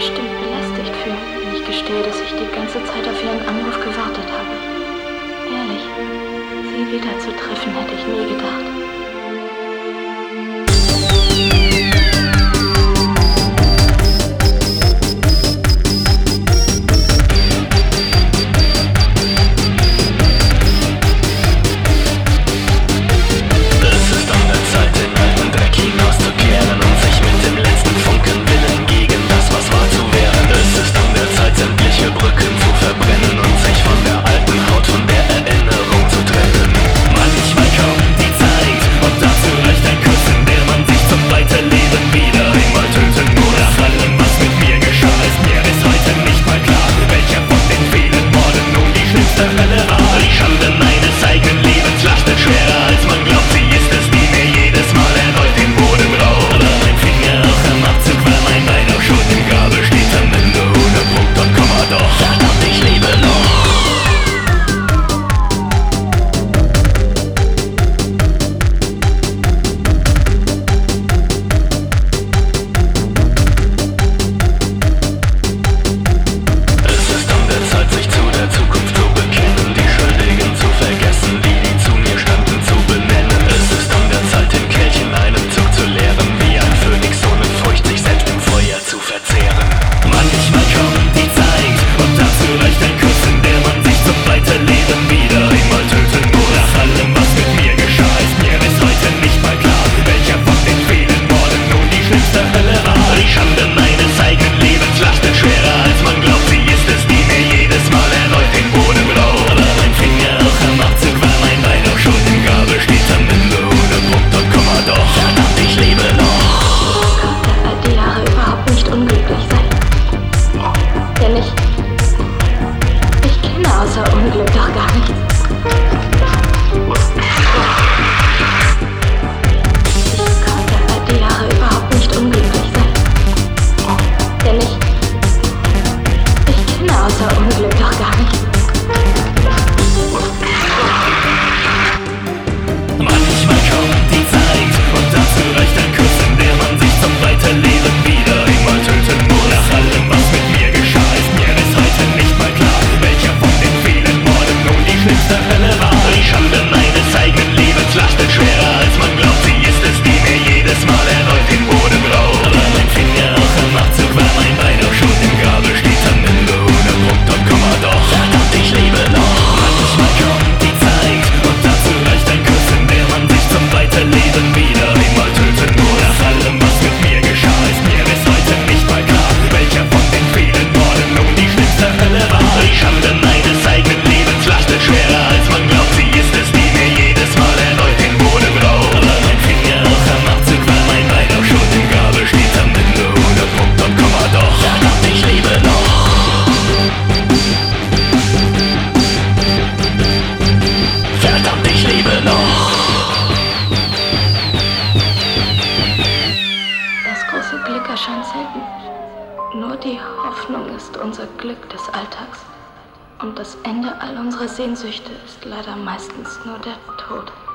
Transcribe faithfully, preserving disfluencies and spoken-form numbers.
bestimmt belästigt fühlen, wenn ich gestehe, dass ich die ganze Zeit auf Ihren Anruf gewartet habe. Ehrlich, Sie wieder zu treffen, hätte ich nie gedacht. Unglück doch gar nichts. Ich konnte all die Jahre überhaupt nicht unglücklich sein. Denn ich, ich kenne außer Unglück doch gar nichts. Manchmal kommt die Zeit und dazu reicht ein Kuss, in der man sich zum Weiterleben wieder einmal töten muss. Nach allem, was mit mir geschah, ist mir bis heute nicht mal klar, welcher von den vielen Morden nun die schlimmste Hölle war. Die Schande meines eigenen Lebens lastet schwerer, als man glaubt. Sie ist es, die mir jedes Mal erneut den Boden raubt. Aber mein Finger auch im Abzug war, mein Bein auch schon im Grabe steht am Ende ohne Punkt und Komma. Doch verdammt, ich lebe noch. Manchmal kommt die Zeit und dazu reicht ein Kuss, in der man sich zum Weiterleben wieder einmal töten muss. Nach allem, was mit mir geschah, ist mir bis heute nicht mal klar, welcher von den vielen Morden nun die schlimmste Hölle war. Die Schande meines eigenen Lebens lastet schwerer, als man glaubt. Sie ist es, die mir jedes Mal erneut den Boden raubt. Aber mein Finger auch am Abzug war, mein Bein auch schon im Grabe steht am Ende ohne Punkt und Komma. Doch verdammt, ich lebe noch. Verdammt, ich lebe noch. Das große Glück erscheint selten. Nur die Hoffnung ist unser Glück des Alltags. Und das Ende all unserer Sehnsüchte ist leider meistens nur der Tod.